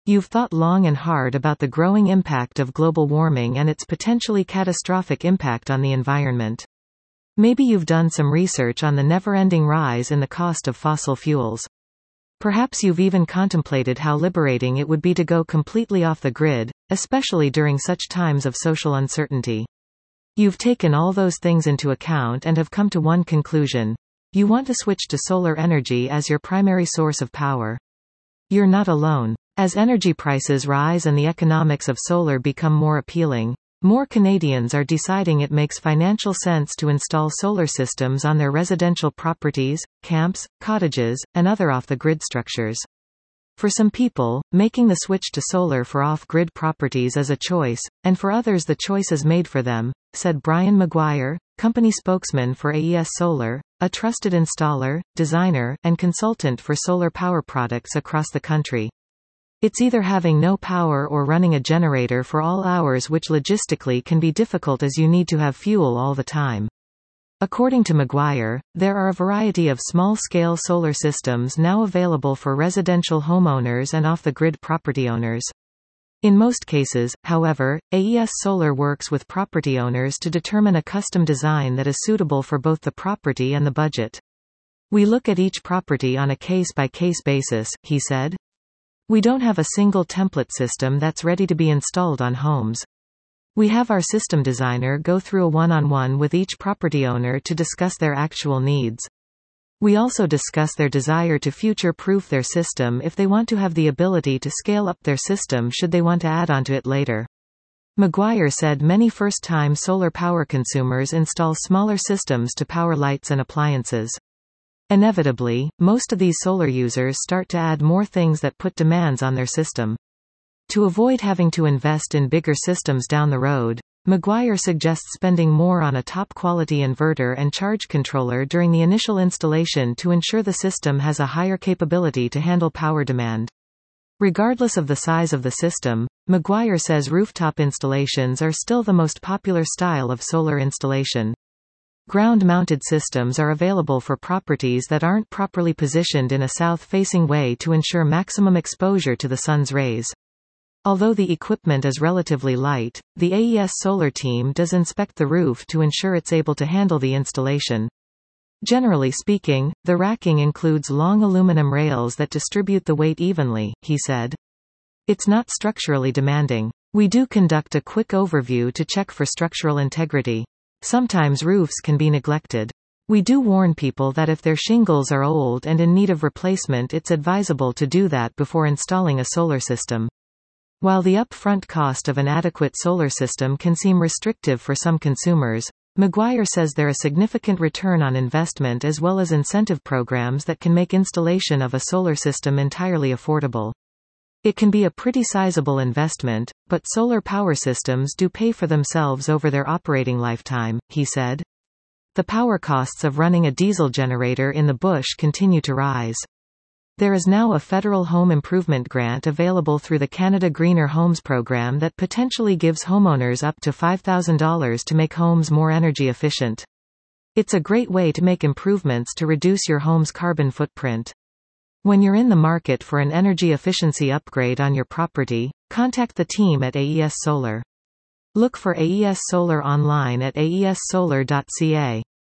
You've thought long and hard about the growing impact of global warming and its potentially catastrophic impact on the environment. Maybe you've done some research on the never-ending rise in the cost of fossil fuels. Perhaps you've even contemplated how liberating it would be to go completely off the grid, especially during such times of social uncertainty. You've taken all those things into account and have come to one conclusion. You want to switch to solar energy as your primary source of power. You're not alone. As energy prices rise and the economics of solar become more appealing, more Canadians are deciding it makes financial sense to install solar systems on their residential properties, camps, cottages, and other off-the-grid structures. For some people, making the switch to solar for off-grid properties is a choice, and for others the choice is made for them, said Brian Maguire, company spokesman for AES Solar, a trusted installer, designer, and consultant for solar power products across the country. It's either having no power or running a generator for all hours, which logistically can be difficult as you need to have fuel all the time. According to Maguire, there are a variety of small-scale solar systems now available for residential homeowners and off-the-grid property owners. In most cases, however, AES Solar works with property owners to determine a custom design that is suitable for both the property and the budget. We look at each property on a case-by-case basis, he said. We don't have a single template system that's ready to be installed on homes. We have our system designer go through a one-on-one with each property owner to discuss their actual needs. We also discuss their desire to future-proof their system if they want to have the ability to scale up their system should they want to add onto it later. Maguire said many first-time solar power consumers install smaller systems to power lights and appliances. Inevitably, most of these solar users start to add more things that put demands on their system. To avoid having to invest in bigger systems down the road, Maguire suggests spending more on a top-quality inverter and charge controller during the initial installation to ensure the system has a higher capability to handle power demand. Regardless of the size of the system, Maguire says rooftop installations are still the most popular style of solar installation. Ground-mounted systems are available for properties that aren't properly positioned in a south-facing way to ensure maximum exposure to the sun's rays. Although the equipment is relatively light, the AES Solar team does inspect the roof to ensure it's able to handle the installation. Generally speaking, the racking includes long aluminum rails that distribute the weight evenly, he said. It's not structurally demanding. We do conduct a quick overview to check for structural integrity. Sometimes roofs can be neglected. We do warn people that if their shingles are old and in need of replacement, it's advisable to do that before installing a solar system. While the upfront cost of an adequate solar system can seem restrictive for some consumers, Maguire says there is significant return on investment as well as incentive programs that can make installation of a solar system entirely affordable. It can be a pretty sizable investment, but solar power systems do pay for themselves over their operating lifetime, he said. The power costs of running a diesel generator in the bush continue to rise. There is now a federal home improvement grant available through the Canada Greener Homes program that potentially gives homeowners up to $5,000 to make homes more energy efficient. It's a great way to make improvements to reduce your home's carbon footprint. When you're in the market for an energy efficiency upgrade on your property, contact the team at AES Solar. Look for AES Solar online at aessolar.ca.